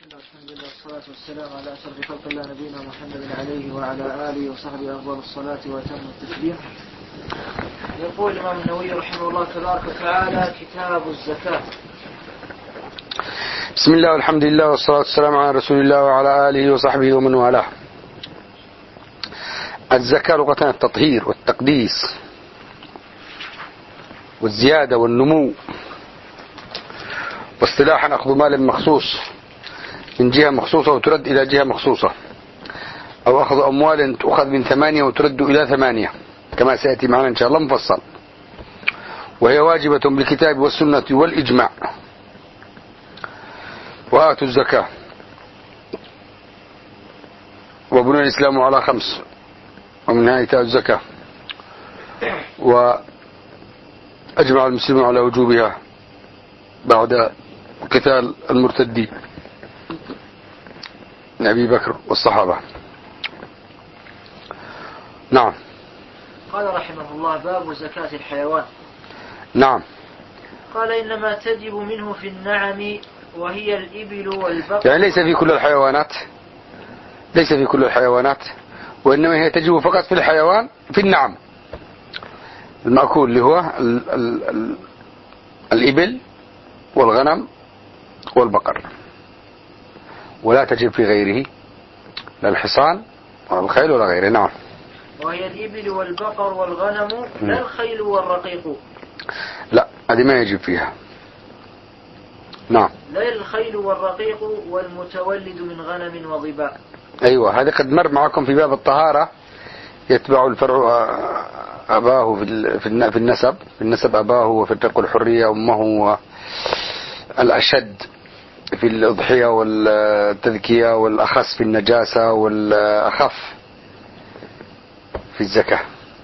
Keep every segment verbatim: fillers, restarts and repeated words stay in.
الحمد لله والصلاة والسلام على أشرف خلق الله نبينا محمد عليه وعلى آله وصحبه أفضل الصلاة وأتم التسليم. يقول الإمام النووي رحمه الله تبارك وتعالى: كتاب الزكاة. بسم الله والحمد لله والصلاة والسلام على رسول الله وعلى آله وصحبه ومن والاه. الزكاة لغة التطهير والتقديس والزيادة والنمو، واصطلاحا أخذ مال مخصوص من جهة مخصوصة وترد إلى جهة مخصوصة، أو أخذ أموال تؤخذ من ثمانية وترد إلى ثمانية، كما سيأتي معنا إن شاء الله مفصل. وهي واجبة بالكتاب والسنة والإجماع. وآتوا الزكاة. وبني الإسلام على خمس، ومنها إيتاء الزكاة، وأجمع المسلمون على وجوبها بعد قتال المرتدين من أبي بكر والصحابة. نعم. قال رحمه الله: باب زكاة الحيوان. نعم. قال: إنما تجب منه في النعم وهي الإبل والبقر. يعني ليس في كل الحيوانات، ليس في كل الحيوانات، وإنما هي تجب فقط في الحيوان في النعم المأكول، اللي هو ال ال ال الإبل والغنم والبقر، ولا تجب في غيره، لا الحصان ولا الخيل ولا غيره. نعم. وهي الإبل والبقر والغنم، لا الخيل والرقيق. لا، هذه ما يجب فيها. نعم. لا الخيل والرقيق والمتولد من غنم وظباء. أيوة، هذا قد مر معكم في باب الطهارة. يتبع الفرع أباه في في النسب، في النسب أباه، وفي الرق الحرية أمه، والأشد في الأضحية والتذكية، والأخص في النجاسة، والأخف في الزكاة.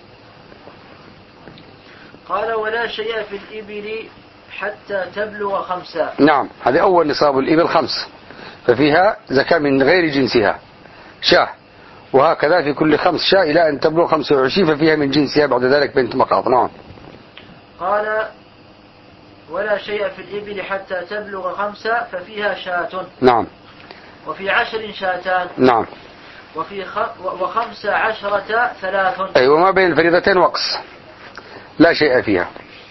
قال: ولا شيء في الإبل حتى تبلغ خمسة. نعم، هذه أول نصاب الإبل خمس، ففيها زكاة من غير جنسها شاه، وهكذا في كل خمس شاة إلى أن تبلغ خمسة وعشرين ففيها من جنسها بعد ذلك بنت مخاض. نعم. قال: ولا شيء في الإبل حتى تبلغ خمسة ففيها شاة. نعم. وفي عشر شاتان. نعم. وفي خ... وخمس عشرة ثلاث. أي، وما بين الفريضتين وقص، لا شيء فيها.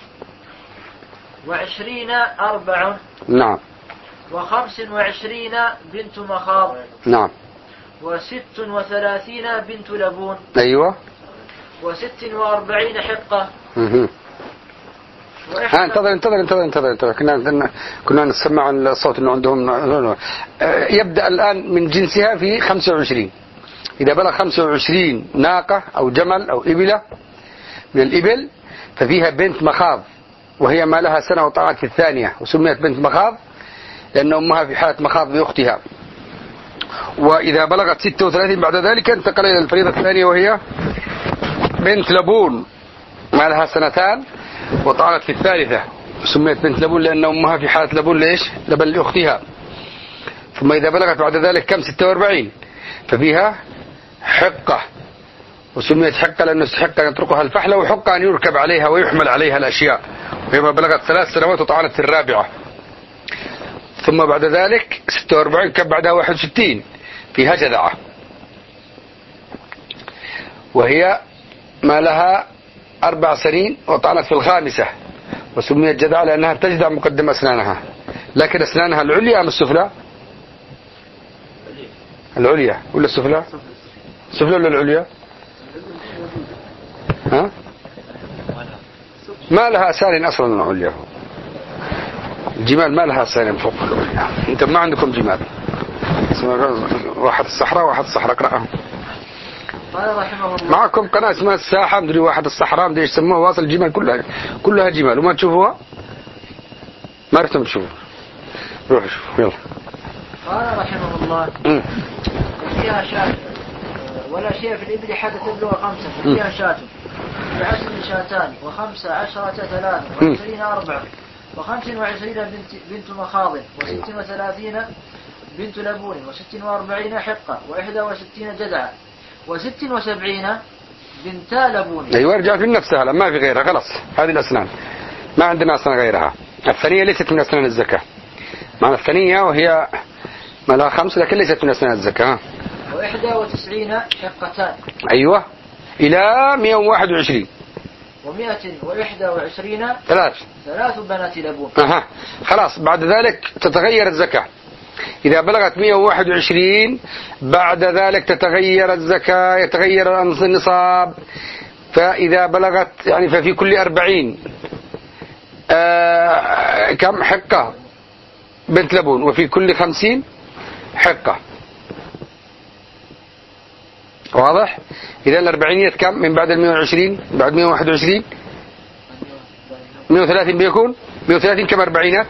وعشرين أربع. نعم. وخمس وعشرين بنت مخاض. نعم. وست وثلاثين بنت لبون. أيوة. وست وأربعين حقة. مه. ها انتظر انتظر انتظر انتظر انتظر كنا كنا نسمع الصوت انه عندهم. يبدأ الآن من جنسها في خمسة وعشرين. إذا بلغ خمسة وعشرين ناقة أو جمل أو إبلة من الإبل ففيها بنت مخاض، وهي ما لها سنة وطلعت في الثانية، وسميت بنت مخاض لأن أمها في حالة مخاض بأختها. وإذا بلغت ستة وثلاثين بعد ذلك انتقل إلى الفريضة الثانية، وهي بنت لبون ما لها سنتان وطعنت في الثالثة، سميت بنت لبون لأن أمها في حالة لبون ليش؟ لبن لأختها. ثم إذا بلغت بعد ذلك كم؟ ستة وأربعين ففيها حقة، وسميت حقة لأنه حقة يتركها الفحلة، وحقة أن يركب عليها ويحمل عليها الأشياء. وإذا بلغت ثلاث سنوات وطعنت في الرابعة. ثم بعد ذلك ستة وأربعين كم بعدها واحد وستين فيها جذعة، وهي ما لها أربع سنين وطعنت في الخامسة، وسميت جذعة لأنها تجذع مقدم أسنانها. لكن أسنانها العليا أم السفلى؟ العليا ولا السفلى؟ السفلى ولا العليا؟ ها؟ ما لها أسنان أصلا العليا. الجمال ما لها أسنان فوق العليا. أنت ما عندكم جمال. واحد الصحراء واحد الصحراء اقرأهم. قال رحمه الله: معكم قناة اسمها الساحة، مدري واحد الصحراء مدري ايش يسموها، واصل الجمال كلها كلها جمال، وما تشوفوها ما رحتم تشوفوا. روحوا شوفوا يلا. قال رحمه الله: فيها شاة. ولا شيء في الإبل حتى تبلغ خمسة ففيها شاة. في عشر شاتان، وخمس عشرة ثلاث، وعشرين أربع، وخمس وعشرين بنت, بنت مخاض، وست وثلاثين بنت لبون، وست وأربعين حقة، وإحدى وستين جذعة، وست وسبعين بنتا لبون. أيوة، رجعت من نفسها ما في غيرها، خلاص هذه الأسنان ما عندنا أسنان غيرها. الثانية ليست من أسنان الزكاة. معنى الثانية وهي ما لها خمس لكن ليست من أسنان الزكاة. وإحدى وتسعين حقتان. أيوة إلى مئة وواحد وعشرين. ومئة وإحدى وعشرين ثلاث ثلاث بنات لبون. أها خلاص بعد ذلك تتغير الزكاة. إذا بلغت مئة وواحد وعشرين بعد ذلك تتغير الزكاة، يتغير النصاب. فإذا بلغت يعني ففي كل أربعين آه كم حقة بنت لبون، وفي كل خمسين حقة. واضح؟ إذا الأربعينية كم من بعد المئة وعشرين؟ بعد مئة وواحد وعشرين مئة وثلاثين بيكون مئة وثلاثين كم أربعينات؟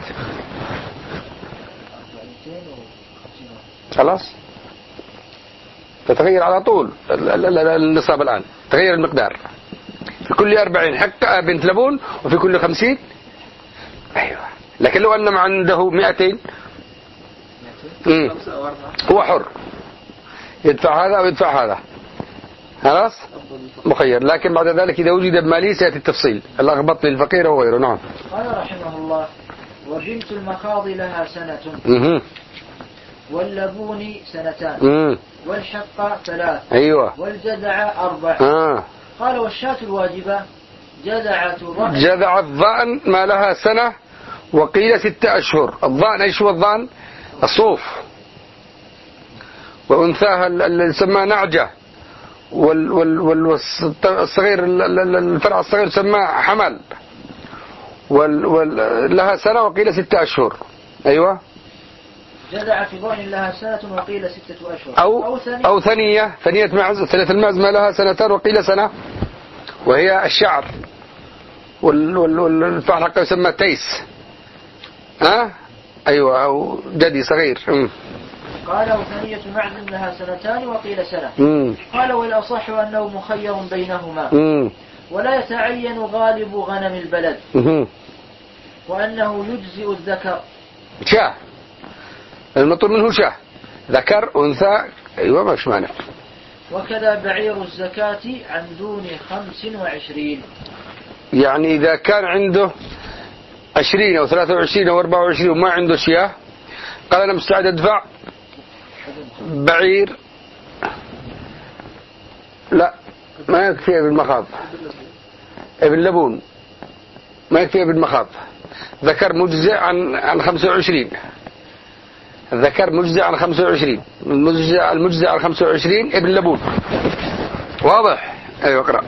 خلاص تتغير على طول النصاب الآن، تغير المقدار. في كل أربعين حقة بنت لبون وفي كل خمسين. أيوة. لكن لو أن عنده مئتين هو حر يدفع هذا أو يدفع هذا، خلاص مخير. لكن بعد ذلك إذا وجد بمالي سيأتي التفصيل، الأغبط للفقير وغيره. نعم. قال رحمه الله: وبنت المخاض لها سنة مه. واللبون سنتان مه. والحقة ثلاث. أيوة. والجذع أربع. آه. قال: والشاة الواجبة جذعة ضأن. جذع الضأن ما لها سنة وقيل ستة أشهر. الضأن ايش هو الضأن؟ الصوف. وأنثاها اللي يسمى نعجة، وال وال والصغير الفرع الصغير يسمى حمل. وال وال لها سنة وقيل ستة أشهر. أيوة. جذعة ضأن لها سنة وقيل ستة أشهر. أو أو ثنية, أو ثنية, ثنية معز. ثنية المعز ما لها سنتان وقيل سنة، وهي الشعر. وال وال والفعل حقه يسمى تيس. ها أه؟ أيوة. أو جدي صغير. م. قال: وثنية معز لها سنتان وقيل سنة. م. قال: والأصح أنه مخير بينهما، م. ولا يتعين غالب غنم البلد، م. وأنه يجزئ الذكر. شاه المطلوب منه شاه، ذكر أنثى. أيوة مش مانع. وكذا بعير الزكاة عن دون خمس وعشرين. يعني إذا كان عنده عشرين أو ثلاثة وعشرين أو أربعة وعشرين وما عنده شياه، قال أنا مستعد أدفع بعير. لا ما يكفي ابن مخاض، ابن لبون ما يكفي ابن مخاض. ذكر مجزئ عن عن خمسة وعشرين. الذكر مجزئ عن خمسة وعشرين. المجزئ المجزئ عن خمسة وعشرين ابن لبون. واضح؟ أيوة اقرأ.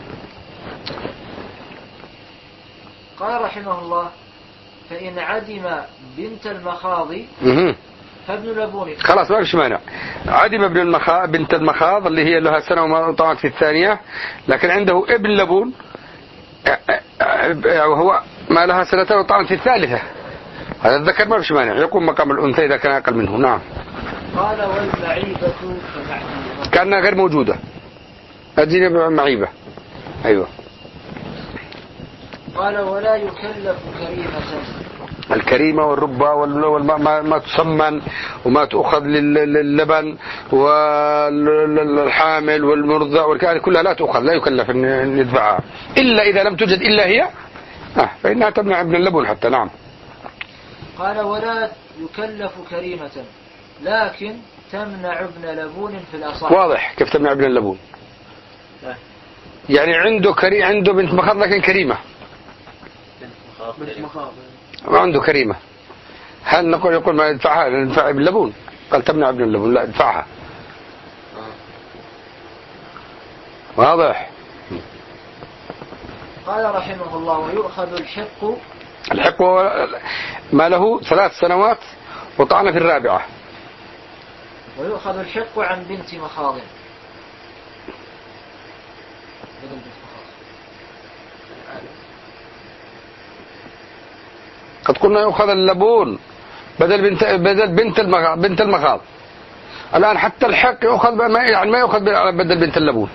قال رحمه الله: فإن عدم بنت المخاض فابن لبون. خلاص ما فيش مانع. عدم ابن المخاض بنت المخاض اللي هي لها سنة وما طعمت في الثانية، لكن عنده ابن لبون وهو ما لها سنتين وطعمت في الثالثة، هذا الذكر ما فيش مانع يقوم مقام الأنثى إذا كان أقل منه. نعم. قال: والمعيبة كمعيبة كأنها غير موجودة. أدينا معيبة. أيوة. قال: ولا يكلف كريمة. الكريمة والربا وما ما تسمن وما تأخذ لللبن والحامل والمرضع والكائن كلها لا تأخذ، لا يكلف أن يدفعها إلا إذا لم توجد إلا هي آه فإنها تمنع ابن اللبن حتى. نعم. قال: ولا يكلف كريمة لكن تمنع ابن لبون في الأصح. واضح كيف تمنع ابن اللبون. يعني عنده كري عنده بنت مخاض لكن كريمة، ما عنده كريمة. هل نقول يقول ما يدفعها ندفع ابن لبون؟ قال تمنع ابن اللبون، لا ادفعها. واضح. قال رحمه الله: ويؤخذ الحق. الحق ما له ثلاث سنوات وطعن في الرابعة. ويؤخذ الحق عن بنت مخاض. قد قلنا يؤخذ اللبون بدل بنت بدل بنت المخاض بنت المخاض. الآن حتى الحق يؤخذ ما يعني ما يؤخذ بدل بنت اللبون.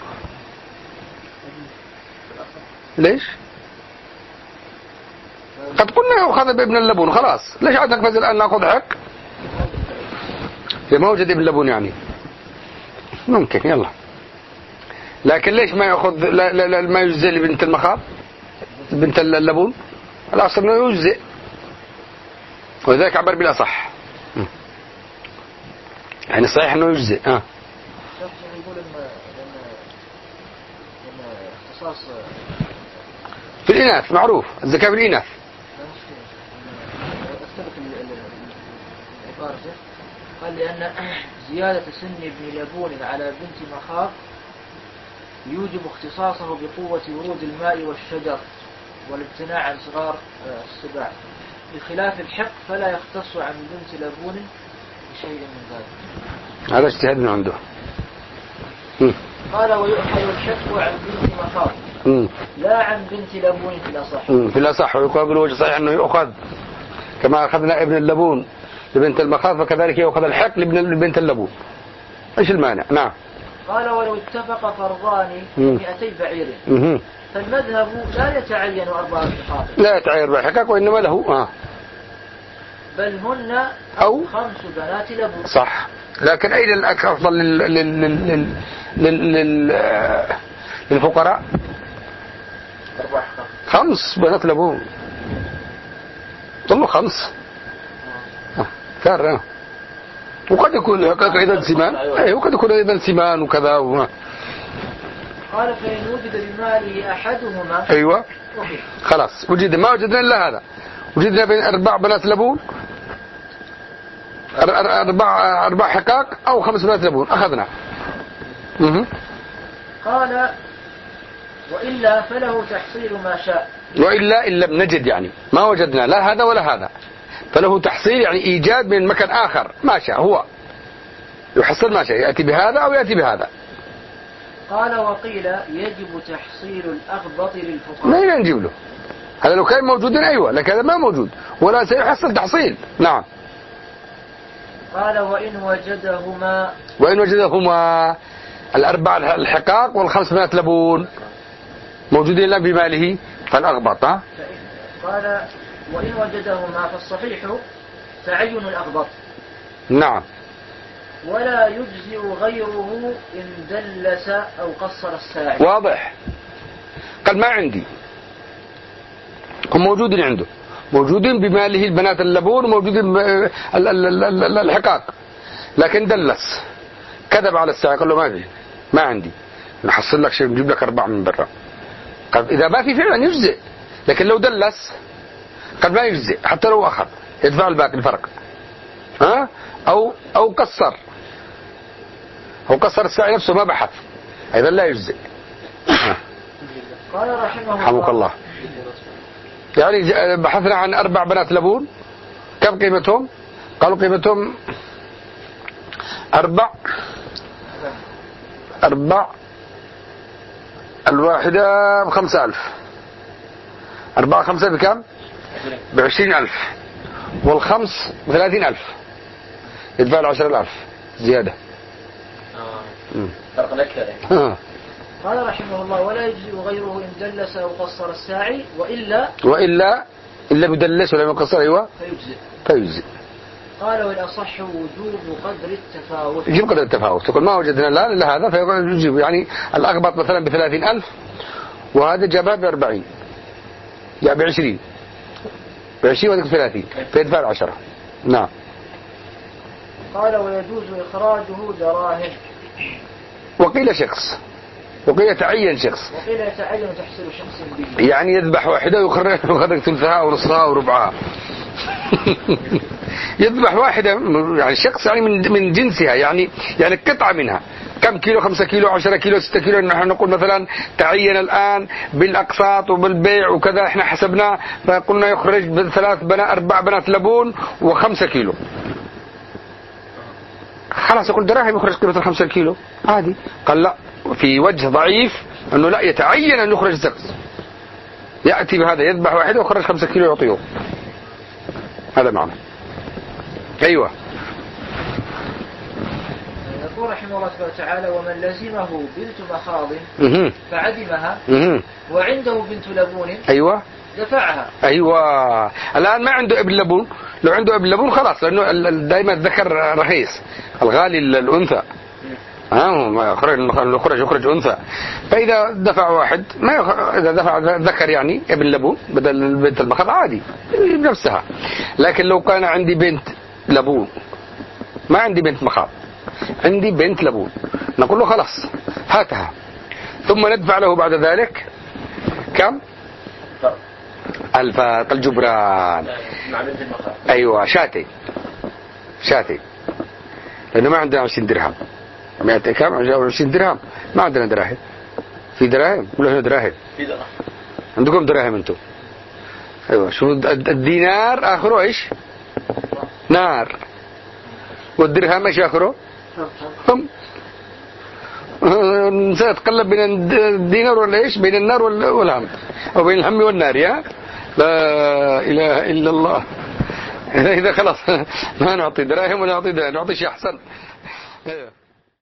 ليش؟ قد قلنا يؤخذ بابن اللبون خلاص، ليش عاد نقفز الآن نأخذ حق؟ لما وجد ابن اللبون يعني ممكن يلا. لكن ليش ما يأخذ لا لا لا ما يجزي لبنت المخاض بنت اللبون؟ الأصل إنه يجزئ، وذلك عبر بالأصح. يعني صحيح انه يجزئ. اه يقول ان ان اختصاص في الإناث معروف الزكاة في الإناث. قال لأن زيادة سن ابن لبون على بنت مخاض يوجب اختصاصه بقوة ورود الماء والشجر والامتناع عن صغار السباع، بخلاف الحق فلا يختص عن بنت لبون بشيء من ذلك. هذا اجتهاد من عنده. قال ويؤخذ الحق عن بنت مخاض لا عن بنت لبون في الأصح. في الأصح ويقابل وجه صحيح أنه يؤخذ كما أخذنا ابن اللبون لبنت المخاض فكذلك يؤخذ الحق لبنت اللبون. ايش المانع؟ نعم. قال ولو اتفق فرضان مئتي بعير فالمذهب لا يتعين أربعة حقائق. لا يتعين أربعة حقائق وإنما له آه. بل هن أو خمس بنات لبون. صح. لكن أين الأفضل لل... لل... لل... لل... لل... للفقراء؟ أربع حقائق. خمس بنات لبون. طلوا خمس. آه. كار آه. وقد يكون أيضا سمان. أي وقد يكون أيضا سمان وكذا و... قال فإن وجد بماله أحدهما. أيوة. خلاص وجد ما وجدنا إلا هذا. وجدنا بين أربع بنات لبون أربع أربع حقاق أو خمس بنات لبون أخذنا. مه. قال وإلا فله تحصيل ما شاء. وإلا إن لم نجد يعني ما وجدنا لا هذا ولا هذا فله تحصيل يعني إيجاد من مكان آخر ما شاء هو يحصل ما شاء يأتي بهذا أو يأتي بهذا. قال وقيل يجب تحصيل الأغبط للفقراء. ما نجيب له هذا لو كان موجودين أيوة لكن هذا ما موجود ولا سيحصل تحصيل. نعم. قال وإن وجدهما وإن وجدهما الأربع الحقاق والخمس بنات لبون موجودين لهم بماله فالأغبط. ها؟ قال وإن وجدهما فالصحيح تعين الأغبط. نعم. ولا يجزئ غيره إن دلس أو قصر الساعي. واضح. قال ما عندي هم موجودين عنده موجودين بماله البنات اللبون وموجودين الحقاق لكن دلس كذب على الساعي قال له ما في ما عندي نحصل لك شيء نجيب لك أربعة من برا. قال إذا ما في فعلا يجزئ لكن لو دلس قد ما يجزئ حتى لو أخذ يدفع الباقي الفرق. ها أو أو قصر أو قصر الساعي نفسه ما بحث أيضا لا يجزئ. قال رحمه الله رحمك الله يعني بحثنا عن أربع بنات لبون كم قيمتهم؟ قالوا قيمتهم أربع أربع الواحدة بخمسة ألف أربعة خمسة بكم؟ بعشرين ألف والخمس بثلاثين ألف يدفع العشر ألف زيادة. فرق الأكثر يعني. قال رحمه الله ولا يجزئ غيره إن دلس أو قصر الساعي وإلا وإلا إلا بدلس ولا يقصر أيوة فيجزئ فيجزئ. قال والأصح وجوب قدر التفاوت. يجب قدر التفاوت تقول ما وجدنا لا إلا هذا فيقول يجب يعني الأغبط مثلا بثلاثين ألف وهذا جابها بأربعين يعني بعشرين بعشرين وذلك ثلاثين فيدفع العشرة. نعم. قال ويجوز إخراجه دراهم. وقيل شخص وقيل يتعين شخص وقيل يتعين تحصيل شخص به يعني يذبح واحدة ويخرج يخرج ثلثها ونصها وربعها. يذبح واحدة يعني شخص يعني من من جنسها يعني يعني قطعة منها كم كيلو خمسة كيلو عشرة كيلو ستة كيلو نحن نقول مثلا تعين الآن بالأقساط وبالبيع وكذا احنا حسبنا فقلنا يخرج بثلاث بنات أربع بنات لبون وخمسة كيلو خلاص يقول دراهم يخرج قيمة الخمسة كيلو عادي. قال لا في وجه ضعيف أنه لا يتعين أن يخرج شخص يأتي بهذا يذبح واحد ويخرج خمسة كيلو يعطيه هذا معنى. أيوة. يقول رحمه الله تعالى ومن لزمه بنت مخاض فعدمها وعنده بنت لبون أيوة دفعها. أيوة. الآن ما عنده ابن لبون لو عنده ابن لبون خلاص لأنه دائما الذكر رخيص الغالي الأنثى ها يخرج يخرج يخرج أنثى فإذا دفع واحد ما يخ... إذا دفع ذكر يعني ابن لبون بدل بنت المخاض عادي بنفسها. لكن لو كان عندي بنت لبون ما عندي بنت مخاض عندي بنت لبون، نقول له خلاص هاتها، ثم ندفع له بعد ذلك كم؟ الفات الجبران. ايوه شاتين شاتين، لانه ما عندنا عشرين درهم، مئة كم عشرين درهم، ما عندنا دراهم. في دراهم ولا هنا دراهم؟ في دراهم. عندكم دراهم انتم؟ ايوه. شو الدينار اخره ايش؟ نار. والدرهم ايش اخره؟ هم. سنتقلب بين الدينار ولا ايش؟ بين النار والهم، او بين الهم والنار. يا لا اله الا الله. اذا خلاص ما نعطي دراهم ولا نعطي دراهم، نعطي شيء احسن.